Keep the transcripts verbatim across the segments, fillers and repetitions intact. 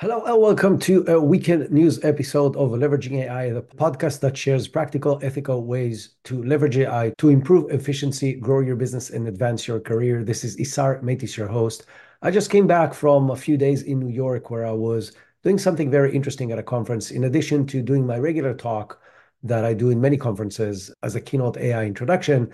Hello and welcome to a weekend news episode of Leveraging A I, the podcast that shares practical, ethical ways to leverage A I to improve efficiency, grow your business, and advance your career. This is Isar Metis, your host. I just came back from a few days in New York where I was doing something very interesting at a conference. In addition to doing my regular talk that I do in many conferences as a keynote A I introduction,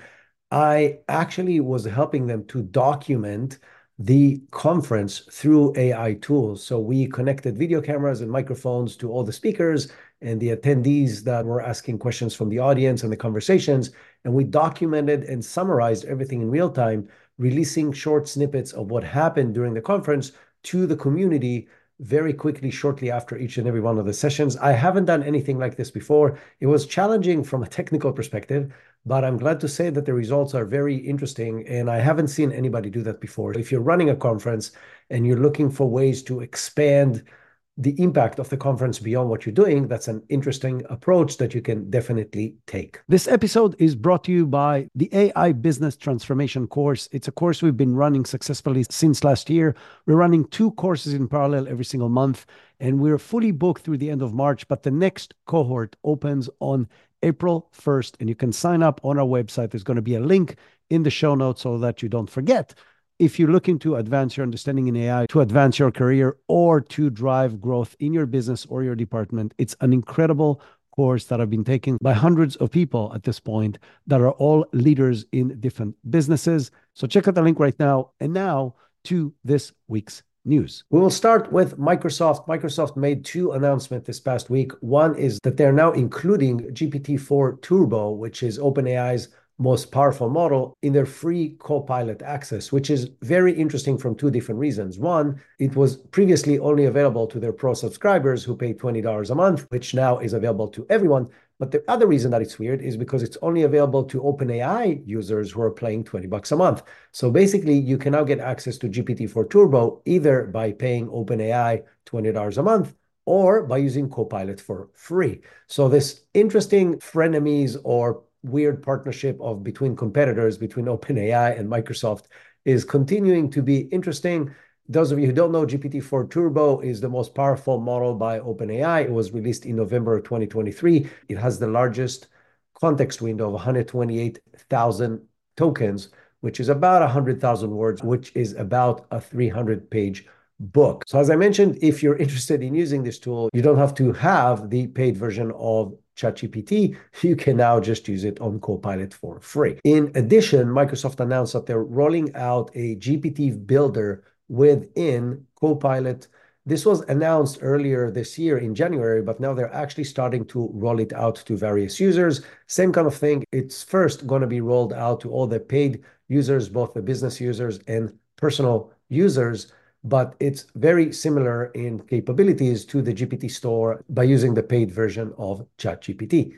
I actually was helping them to document the conference through A I tools. So we connected video cameras and microphones to all the speakers and the attendees that were asking questions from the audience and the conversations. And we documented and summarized everything in real time, releasing short snippets of what happened during the conference to the community very quickly, shortly after each and every one of the sessions. I haven't done anything like this before. It was challenging from a technical perspective, but I'm glad to say that the results are very interesting, and I haven't seen anybody do that before. If you're running a conference and you're looking for ways to expand the impact of the conference beyond what you're doing, that's an interesting approach that you can definitely take. This episode is brought to you by the A I Business Transformation course. It's a course we've been running successfully since last year. We're running two courses in parallel every single month, and we're fully booked through the end of March, but the next cohort opens on April first, and you can sign up on our website. There's going to be a link in the show notes so that you don't forget. If you're looking to advance your understanding in A I, to advance your career, or to drive growth in your business or your department, it's an incredible course that I've been taking by hundreds of people at this point that are all leaders in different businesses. So check out the link right now. And now to this week's news. We will start with Microsoft. Microsoft made two announcements this past week. One is that they're now including G P T four Turbo, which is OpenAI's most powerful model, in their free Copilot access, which is very interesting from two different reasons. One, it was previously only available to their pro subscribers who pay twenty dollars a month, which now is available to everyone. But the other reason that it's weird is because it's only available to OpenAI users who are paying twenty bucks a month. So basically, you can now get access to G P T four Turbo either by paying OpenAI twenty dollars a month or by using Copilot for free. So this interesting frenemies or weird partnership of between competitors, between OpenAI and Microsoft, is continuing to be interesting. Those of you who don't know, G P T four Turbo is the most powerful model by OpenAI. It was released in November of twenty twenty-three. It has the largest context window of one hundred twenty-eight thousand tokens, which is about one hundred thousand words, which is about a three hundred page book. So as I mentioned, if you're interested in using this tool, you don't have to have the paid version of ChatGPT. You can now just use it on Copilot for free. In addition, Microsoft announced that they're rolling out a G P T builder within Copilot. This was announced earlier this year in January, but now they're actually starting to roll it out to various users. Same kind of thing. It's first going to be rolled out to all the paid users, both the business users and personal users, but it's very similar in capabilities to the G P T store by using the paid version of ChatGPT.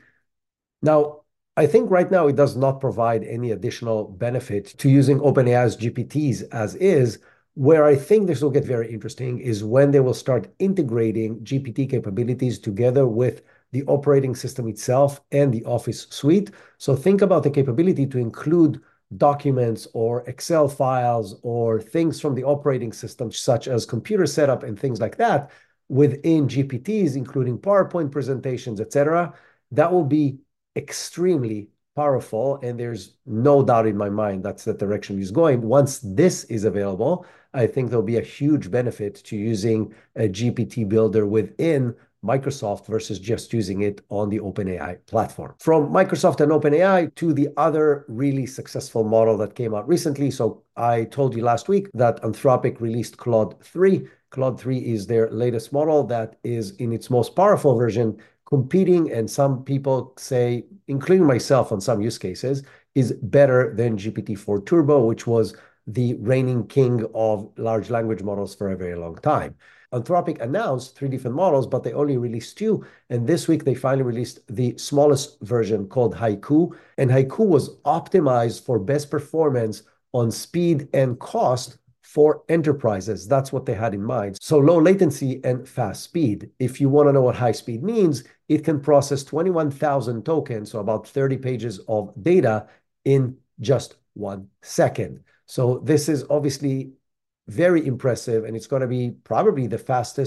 Now, I think right now it does not provide any additional benefit to using OpenAI's G P Ts as is. Where I think this will get very interesting is when they will start integrating G P T capabilities together with the operating system itself and the Office suite. So think about the capability to include documents or Excel files or things from the operating system, such as computer setup and things like that, within G P Ts, including PowerPoint presentations, et cetera. That will be extremely powerful, and there's no doubt in my mind that's the direction he's going. Once this is available, I think there'll be a huge benefit to using a G P T builder within Microsoft versus just using it on the OpenAI platform. From Microsoft and OpenAI to the other really successful model that came out recently. So I told you last week that Anthropic released Claude three. Claude three is their latest model that is in its most powerful version, competing, and some people say, including myself on some use cases, is better than G P T four Turbo, which was the reigning king of large language models for a very long time. Anthropic announced three different models, but they only released two. And this week, they finally released the smallest version called Haiku. And Haiku was optimized for best performance on speed and cost for enterprises. That's what they had in mind. So low latency and fast speed. If you want to know what high speed means, it can process twenty-one thousand tokens, so about thirty pages of data in just one second. So this is obviously very impressive, and it's going to be probably the fastest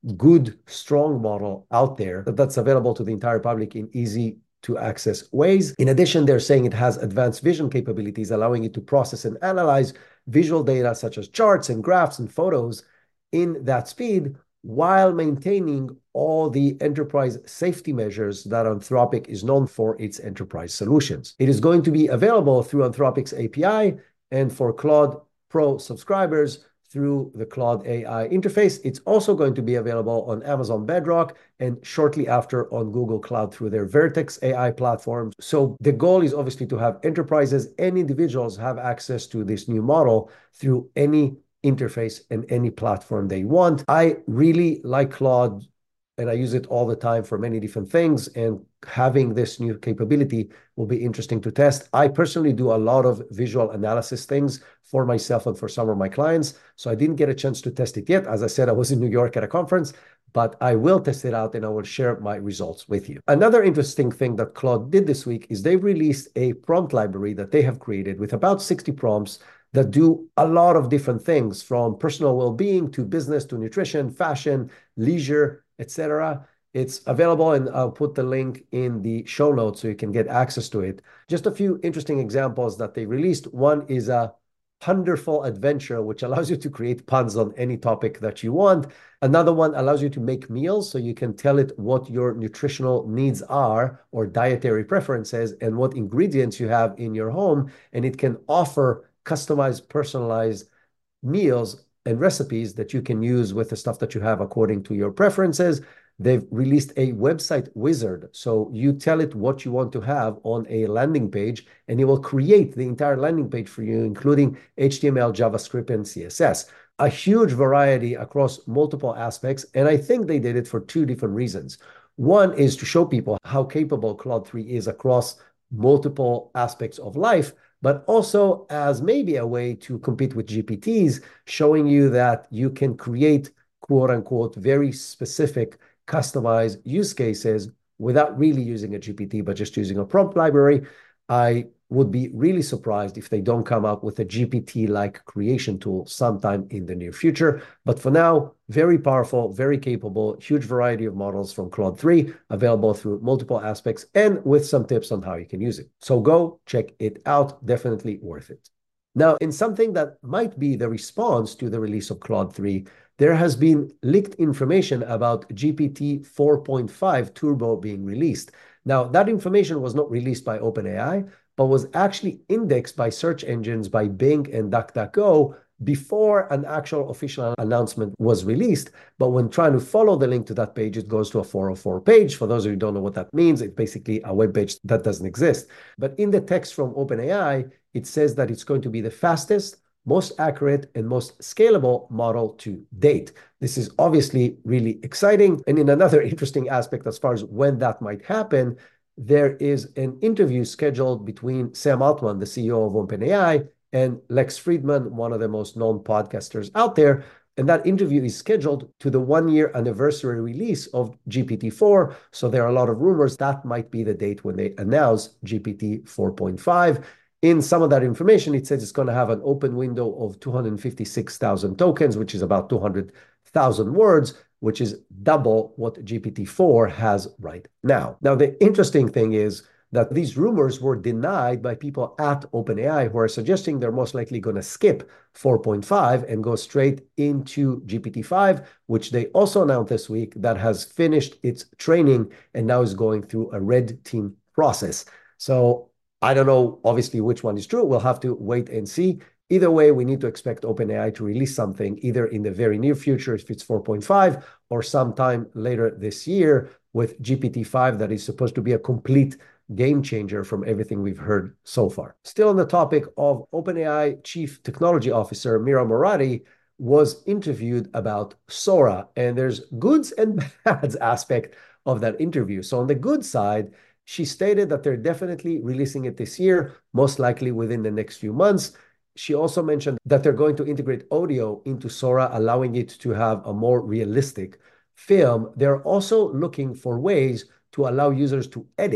good, strong model out there that's available to the entire public in easy to access ways. In addition, they're saying it has advanced vision capabilities, allowing it to process and analyze visual data such as charts and graphs and photos in that speed, while maintaining all the enterprise safety measures that Anthropic is known for its enterprise solutions. It is going to be available through Anthropic's A P I and for Claude Pro subscribers through the Claude A I interface. It's also going to be available on Amazon Bedrock and shortly after on Google Cloud through their Vertex A I platform. So the goal is obviously to have enterprises and individuals have access to this new model through any interface and any platform they want. I really like Claude and I use it all the time for many different things, and having this new capability will be interesting to test. I personally do a lot of visual analysis things for myself and for some of my clients, so I didn't get a chance to test it yet. As I said, I was in New York at a conference, but I will test it out and I will share my results with you. Another interesting thing that Claude did this week is they released a prompt library that they have created with about sixty prompts that do a lot of different things, from personal well-being to business to nutrition, fashion, leisure, et cetera. It's available, and I'll put the link in the show notes so you can get access to it. Just a few interesting examples that they released. One is a Punderful Adventure, which allows you to create puns on any topic that you want. Another one allows you to make meals, so you can tell it what your nutritional needs are or dietary preferences and what ingredients you have in your home, and it can offer customized, personalized meals and recipes that you can use with the stuff that you have according to your preferences. They've released a website wizard. So you tell it what you want to have on a landing page, and it will create the entire landing page for you, including H T M L, JavaScript, and C S S. A huge variety across multiple aspects. And I think they did it for two different reasons. One is to show people how capable Claude three is across multiple aspects of life, but also as maybe a way to compete with G P Ts, showing you that you can create quote unquote very specific customized use cases without really using a G P T, but just using a prompt library. I would be really surprised if they don't come out with a G P T-like creation tool sometime in the near future. But for now, very powerful, very capable, huge variety of models from Claude three, available through multiple aspects and with some tips on how you can use it. So go check it out, definitely worth it. Now, in something that might be the response to the release of Claude three, there has been leaked information about G P T four point five Turbo being released. Now, that information was not released by OpenAI, but was actually indexed by search engines by Bing and DuckDuckGo before an actual official announcement was released. But when trying to follow the link to that page, it goes to a four oh four page. For those of you who don't know what that means, it's basically a web page that doesn't exist. But in the text from OpenAI, it says that it's going to be the fastest, most accurate, and most scalable model to date. This is obviously really exciting. And in another interesting aspect, as far as when that might happen, there is an interview scheduled between Sam Altman, the C E O of OpenAI, and Lex Fridman, one of the most known podcasters out there. And that interview is scheduled to the one-year anniversary release of G P T four. So there are a lot of rumors that might be the date when they announce G P T four point five. In some of that information, it says it's going to have an open window of two hundred fifty-six thousand tokens, which is about two hundred thousand words, which is double what G P T four has right now. Now, the interesting thing is that these rumors were denied by people at OpenAI, who are suggesting they're most likely going to skip four point five and go straight into G P T five, which they also announced this week that has finished its training and now is going through a red team process. So I don't know, obviously, which one is true. We'll have to wait and see. Either way, we need to expect OpenAI to release something either in the very near future, if it's four point five, or sometime later this year with G P T five that is supposed to be a complete game changer from everything we've heard so far. Still on the topic of OpenAI Chief Technology Officer Mira Murati was interviewed about Sora, and there's goods and bads aspect of that interview. So on the good side, she stated that they're definitely releasing it this year, most likely within the next few months. She also mentioned that they're going to integrate audio into Sora, allowing it to have a more realistic film. They're also looking for ways to allow users to edit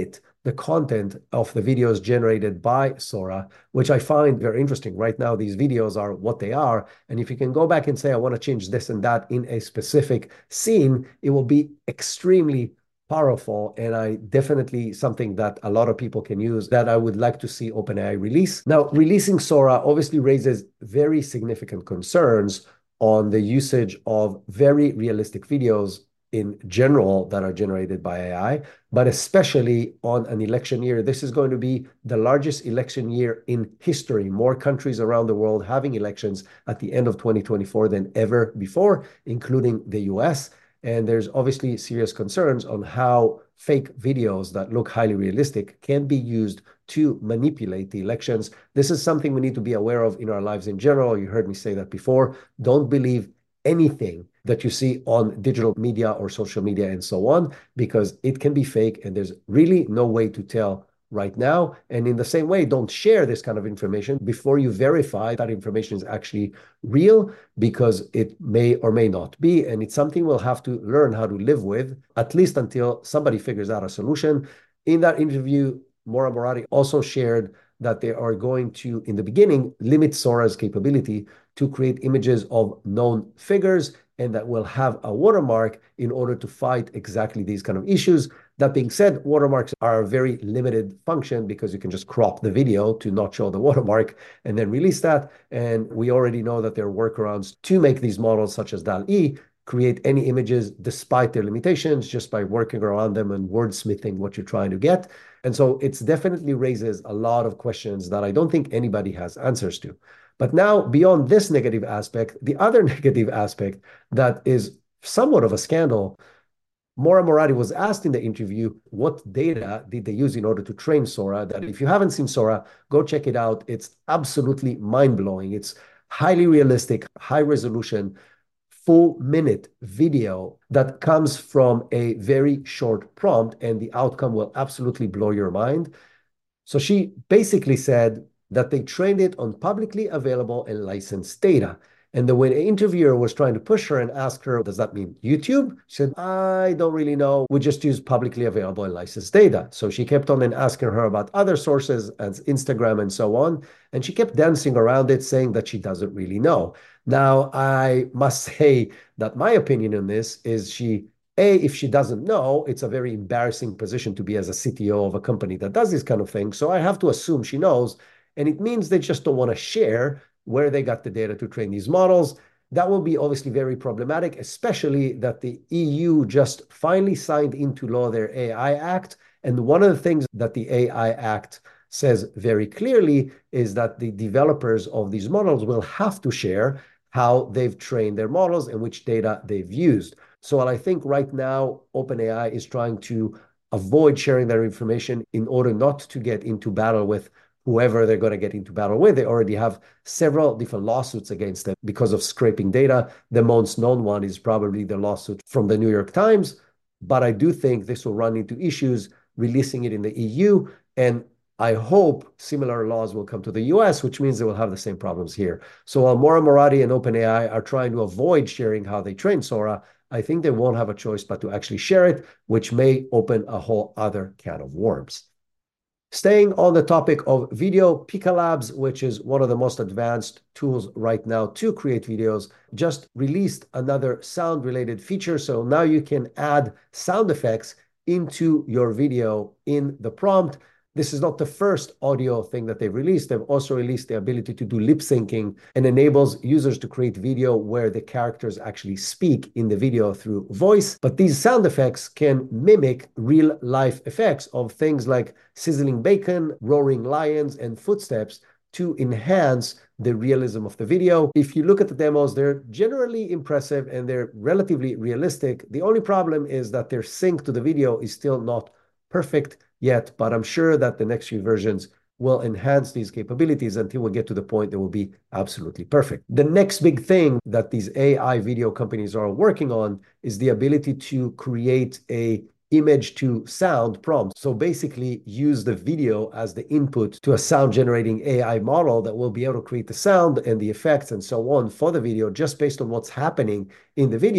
the content of the videos generated by Sora, which I find very interesting. Right now, these videos are what they are. And if you can go back and say, I want to change this and that in a specific scene, it will be extremely powerful, and I definitely something that a lot of people can use that I would like to see OpenAI release. Now, releasing Sora obviously raises very significant concerns on the usage of very realistic videos in general that are generated by A I, but especially on an election year. This is going to be the largest election year in history. More countries around the world having elections at the end of twenty twenty-four than ever before, including the U S. And there's obviously serious concerns on how fake videos that look highly realistic can be used to manipulate the elections. This is something we need to be aware of in our lives in general. You heard me say that before. Don't believe anything that you see on digital media or social media and so on, because it can be fake and there's really no way to tell right now. And in the same way, don't share this kind of information before you verify that information is actually real, because it may or may not be. And it's something we'll have to learn how to live with, at least until somebody figures out a solution. In that interview, Mora Murati also shared that they are going to, in the beginning, limit Sora's capability to create images of known figures, and that will have a watermark in order to fight exactly these kind of issues. That being said, watermarks are a very limited function because you can just crop the video to not show the watermark and then release that. And we already know that there are workarounds to make these models, such as D A L E, create any images despite their limitations, just by working around them and wordsmithing what you're trying to get. And so it's definitely raises a lot of questions that I don't think anybody has answers to. But now, beyond this negative aspect, the other negative aspect that is somewhat of a scandal, Mora Murati was asked in the interview, what data did they use in order to train Sora? That if you haven't seen Sora, go check it out. It's absolutely mind-blowing. It's highly realistic, high resolution, full minute video that comes from a very short prompt, and the outcome will absolutely blow your mind. So she basically said that they trained it on publicly available and licensed data. And then when an interviewer was trying to push her and ask her, does that mean YouTube? She said, I don't really know. We just use publicly available and licensed data. So she kept on and asking her about other sources as Instagram and so on. And she kept dancing around it, saying that she doesn't really know. Now, I must say that my opinion on this is she, A, if she doesn't know, it's a very embarrassing position to be as a C T O of a company that does this kind of thing. So I have to assume she knows. And it means they just don't want to share where they got the data to train these models. That will be obviously very problematic, especially that the E U just finally signed into law their A I Act. And one of the things that the A I Act says very clearly is that the developers of these models will have to share how they've trained their models and which data they've used. So I think right now, OpenAI is trying to avoid sharing their information in order not to get into battle with whoever they're going to get into battle with. They already have several different lawsuits against them because of scraping data. The most known one is probably the lawsuit from the New York Times. But I do think this will run into issues releasing it in the E U. And I hope similar laws will come to the U S, which means they will have the same problems here. So while Mora Murati and OpenAI are trying to avoid sharing how they train Sora, I think they won't have a choice but to actually share it, which may open a whole other can of worms. Staying on the topic of video, Pika Labs, which is one of the most advanced tools right now to create videos, just released another sound-related feature. So now you can add sound effects into your video in the prompt. This is not the first audio thing that they've released. They've also released the ability to do lip syncing and enables users to create video where the characters actually speak in the video through voice. But these sound effects can mimic real life effects of things like sizzling bacon, roaring lions, and footsteps to enhance the realism of the video. If you look at the demos, they're generally impressive and they're relatively realistic. The only problem is that their sync to the video is still not perfect yet, but I'm sure that the next few versions will enhance these capabilities until we get to the point that will be absolutely perfect. The next big thing that these A I video companies are working on is the ability to create a image to sound prompt. So basically use the video as the input to a sound generating A I model that will be able to create the sound and the effects and so on for the video just based on what's happening in the video,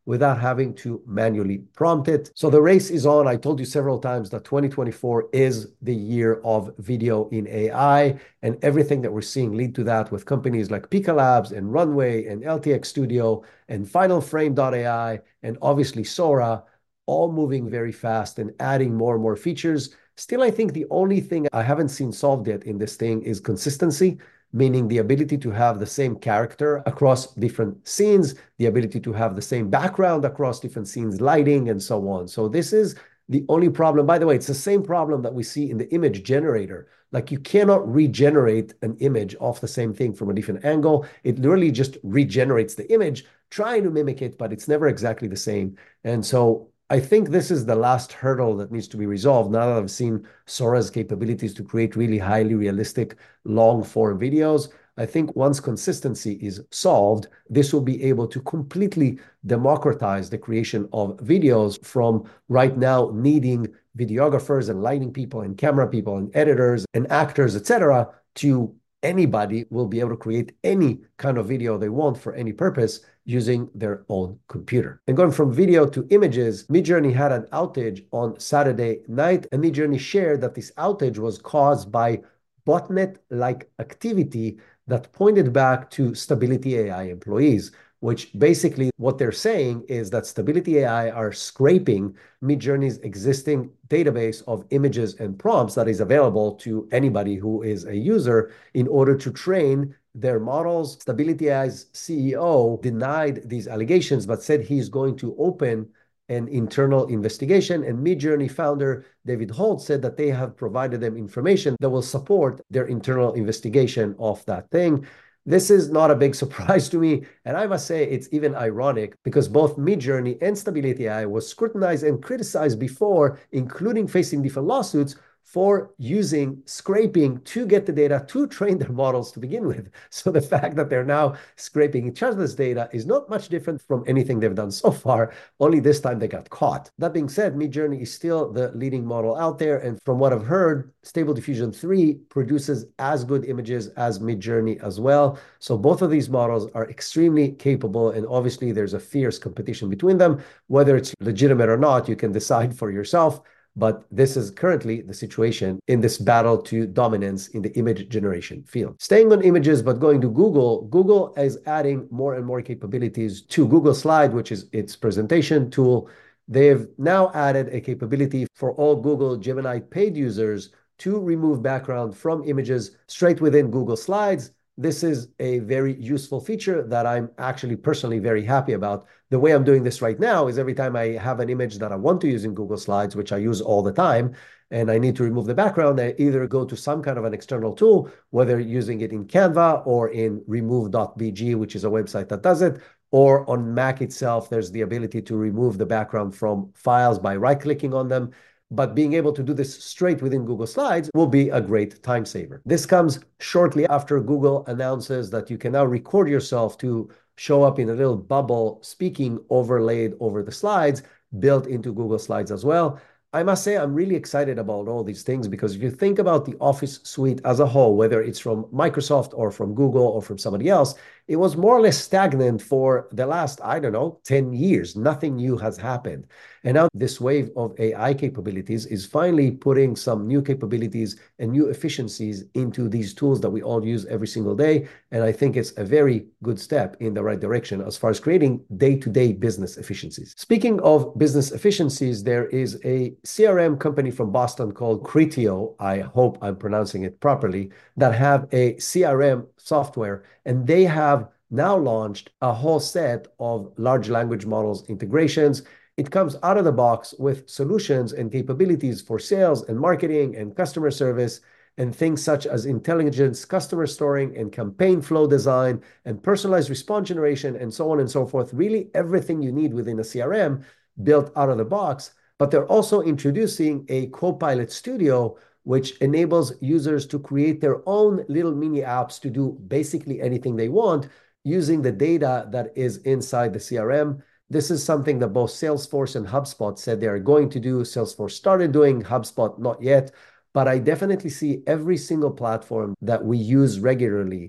without having to manually prompt it. So the race is on. I told you several times that twenty twenty-four is the year of video in A I, and everything that we're seeing lead to that with companies like Pika Labs and Runway and L T X Studio and Final Frame dot A I and obviously Sora, all moving very fast and adding more and more features. Still, I think the only thing I haven't seen solved yet in this thing is consistency, meaning the ability to have the same character across different scenes, the ability to have the same background across different scenes, lighting, and so on. So this is the only problem. By the way, it's the same problem that we see in the image generator. Like you cannot regenerate an image off the same thing from a different angle. It literally just regenerates the image, trying to mimic it, but it's never exactly the same. And so I think this is the last hurdle that needs to be resolved now that I've seen Sora's capabilities to create really highly realistic long form videos. I think once consistency is solved, this will be able to completely democratize the creation of videos from right now needing videographers and lighting people and camera people and editors and actors, et cetera, to anybody will be able to create any kind of video they want for any purpose using their own computer. And going from video to images, Midjourney had an outage on Saturday night, and Midjourney shared that this outage was caused by botnet-like activity that pointed back to Stability A I employees, which basically what they're saying is that Stability A I are scraping Midjourney's existing database of images and prompts that is available to anybody who is a user in order to train their models. Stability A I's C E O denied these allegations, but said he's going to open an internal investigation. And Midjourney founder David Holt said that they have provided them information that will support their internal investigation of that thing. This is not a big surprise to me, and I must say it's even ironic because both Midjourney and Stability A I was scrutinized and criticized before, including facing different lawsuits for using scraping to get the data to train their models to begin with. So the fact that they're now scraping each other's data is not much different from anything they've done so far, only this time they got caught. That being said, Midjourney is still the leading model out there, and from what I've heard, Stable Diffusion three produces as good images as Midjourney as well. So both of these models are extremely capable, and obviously there's a fierce competition between them. Whether it's legitimate or not, you can decide for yourself. But this is currently the situation in this battle to dominance in the image generation field. Staying on images, but going to Google, Google is adding more and more capabilities to Google Slide, which is its presentation tool. They've now added a capability for all Google Gemini paid users to remove background from images straight within Google Slides. This is a very useful feature that I'm actually personally very happy about. The way I'm doing this right now is every time I have an image that I want to use in Google Slides, which I use all the time, and I need to remove the background, I either go to some kind of an external tool, whether using it in Canva or in remove dot b g, which is a website that does it, or on Mac itself, there's the ability to remove the background from files by right-clicking on them. But being able to do this straight within Google Slides will be a great time saver. This comes shortly after Google announces that you can now record yourself to show up in a little bubble speaking overlaid over the slides, built into Google Slides as well. I must say, I'm really excited about all these things because if you think about the Office suite as a whole, whether it's from Microsoft or from Google or from somebody else, it was more or less stagnant for the last, I don't know, ten years. Nothing new has happened. And now this wave of A I capabilities is finally putting some new capabilities and new efficiencies into these tools that we all use every single day. And I think it's a very good step in the right direction as far as creating day-to-day business efficiencies. Speaking of business efficiencies, there is a C R M company from Boston called Criteo, I hope I'm pronouncing it properly, that have a C R M software, and they have now launched a whole set of large language models integrations. It comes out of the box with solutions and capabilities for sales and marketing and customer service and things such as intelligence, customer storing, and campaign flow design, and personalized response generation, and so on and so forth. Really everything you need within a C R M built out of the box. But they're also introducing a Copilot Studio, which enables users to create their own little mini apps to do basically anything they want using the data that is inside the C R M. This is something that both Salesforce and HubSpot said they are going to do. Salesforce started doing, HubSpot not yet. But I definitely see every single platform that we use regularly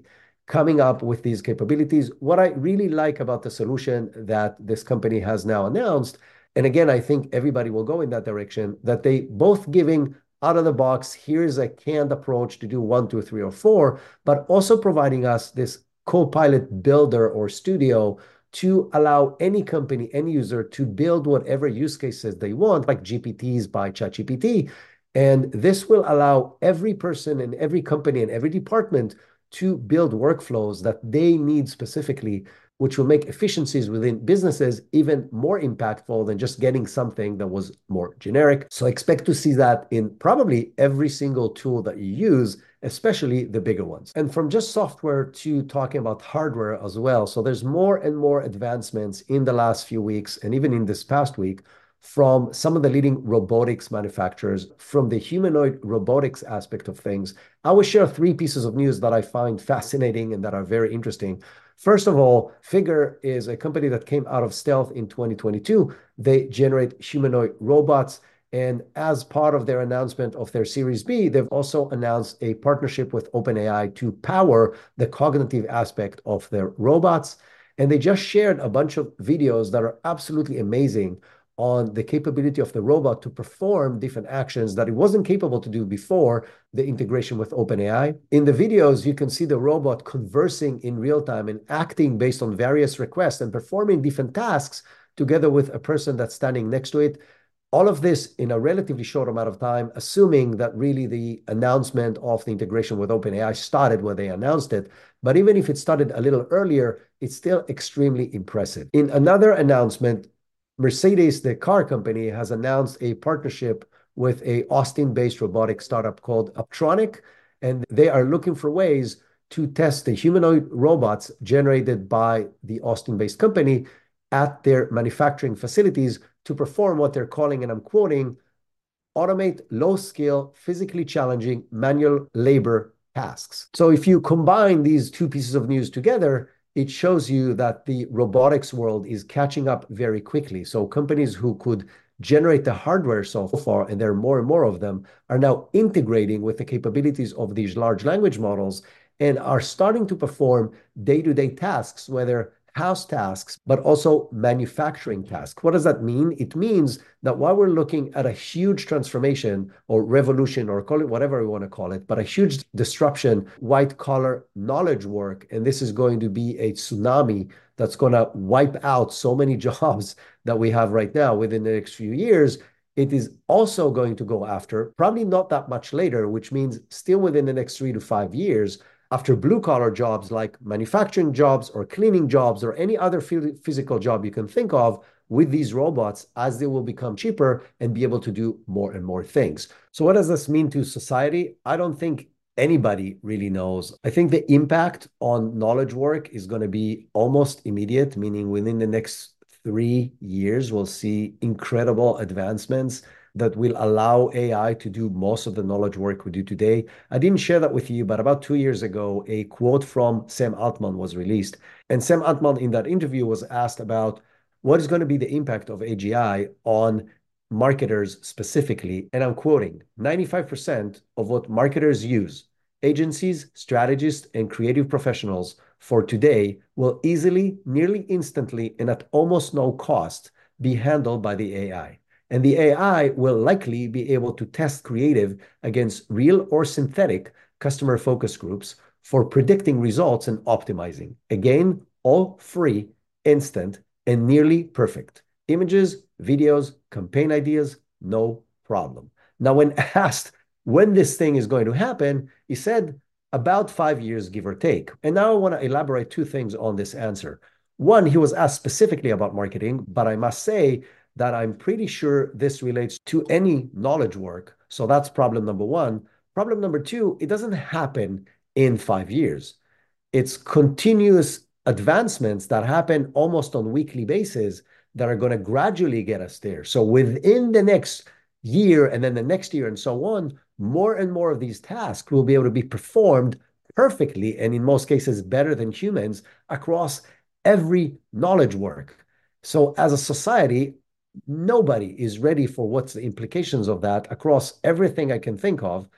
coming up with these capabilities. What I really like about the solution that this company has now announced, and again, I think everybody will go in that direction, that they both giving out of the box, here's a canned approach to do one, two, three, or four, but also providing us this Copilot builder or studio to allow any company, any user to build whatever use cases they want, like G P Ts by ChatGPT. And this will allow every person in every company and every department to build workflows that they need specifically, which will make efficiencies within businesses even more impactful than just getting something that was more generic. So expect to see that in probably every single tool that you use, especially the bigger ones. And from just software to talking about hardware as well. So there's more and more advancements in the last few weeks, and even in this past week, from some of the leading robotics manufacturers, from the humanoid robotics aspect of things. I will share three pieces of news that I find fascinating and that are very interesting. First of all, Figure is a company that came out of Stealth in twenty twenty-two. They generate humanoid robots. And as part of their announcement of their Series B, they've also announced a partnership with OpenAI to power the cognitive aspect of their robots. And they just shared a bunch of videos that are absolutely amazing on the capability of the robot to perform different actions that it wasn't capable to do before the integration with OpenAI. In the videos, you can see the robot conversing in real time and acting based on various requests and performing different tasks together with a person that's standing next to it. All of this in a relatively short amount of time, assuming that really the announcement of the integration with OpenAI started when they announced it. But even if it started a little earlier, it's still extremely impressive. In another announcement, Mercedes, the car company, has announced a partnership with a Austin-based robotic startup called Uptronic, and they are looking for ways to test the humanoid robots generated by the Austin-based company at their manufacturing facilities to perform what they're calling, and I'm quoting, automate low-skill, physically challenging manual labor tasks. So if you combine these two pieces of news together, it shows you that the robotics world is catching up very quickly. So companies who could generate the hardware so far, and there are more and more of them, are now integrating with the capabilities of these large language models and are starting to perform day-to-day tasks, whether house tasks, but also manufacturing tasks. What does that mean? It means that while we're looking at a huge transformation or revolution, or call it whatever we want to call it, but a huge disruption, white collar knowledge work, and this is going to be a tsunami that's going to wipe out so many jobs that we have right now within the next few years. It is also going to go after, probably not that much later, which means still within the next three to five years, after blue-collar jobs like manufacturing jobs or cleaning jobs or any other physical job you can think of, with these robots, as they will become cheaper and be able to do more and more things. So what does this mean to society? I don't think anybody really knows. I think the impact on knowledge work is going to be almost immediate, meaning within the next three years, we'll see incredible advancements that will allow A I to do most of the knowledge work we do today. I didn't share that with you, but about two years ago, a quote from Sam Altman was released. And Sam Altman in that interview was asked about what is going to be the impact of A G I on marketers specifically. And I'm quoting, ninety-five percent of what marketers use, agencies, strategists, and creative professionals for today will easily, nearly instantly, and at almost no cost be handled by the A I. And the A I will likely be able to test creative against real or synthetic customer focus groups for predicting results and optimizing. Again, all free, instant, and nearly perfect. Images, videos, campaign ideas, no problem. Now, when asked when this thing is going to happen, he said about five years, give or take. And now I want to elaborate two things on this answer. One, he was asked specifically about marketing, but I must say that I'm pretty sure this relates to any knowledge work. So that's problem number one. Problem number two, it doesn't happen in five years. It's continuous advancements that happen almost on a weekly basis that are going to gradually get us there. So within the next year and then the next year and so on, more and more of these tasks will be able to be performed perfectly, and in most cases better than humans, across every knowledge work. So as a society, nobody is ready for what's the implications of that across everything I can think of.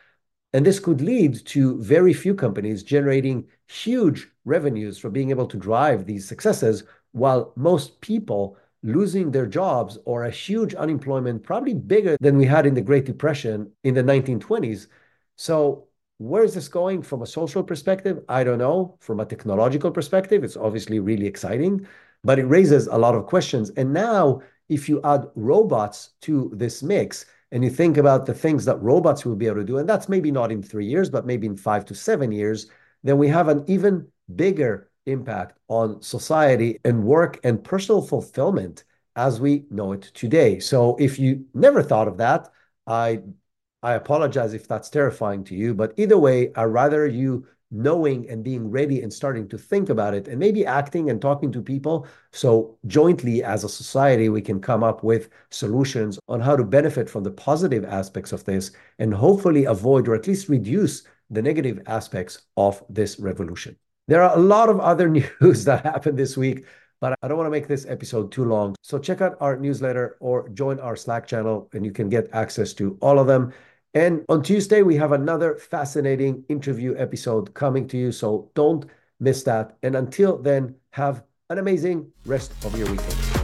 And this could lead to very few companies generating huge revenues for being able to drive these successes, while most people losing their jobs or a huge unemployment, probably bigger than we had in the Great Depression in the nineteen twenties. So where is this going from a social perspective? I don't know. From a technological perspective, it's obviously really exciting, but it raises a lot of questions. And now, if you add robots to this mix, and you think about the things that robots will be able to do, and that's maybe not in three years, but maybe in five to seven years, then we have an even bigger impact on society and work and personal fulfillment as we know it today. So if you never thought of that, I I apologize if that's terrifying to you, but either way, I'd rather you knowing and being ready and starting to think about it and maybe acting and talking to people. So jointly as a society, we can come up with solutions on how to benefit from the positive aspects of this and hopefully avoid or at least reduce the negative aspects of this revolution. There are a lot of other news that happened this week, but I don't want to make this episode too long. So check out our newsletter or join our Slack channel and you can get access to all of them. And on Tuesday, we have another fascinating interview episode coming to you. So don't miss that. And until then, have an amazing rest of your weekend.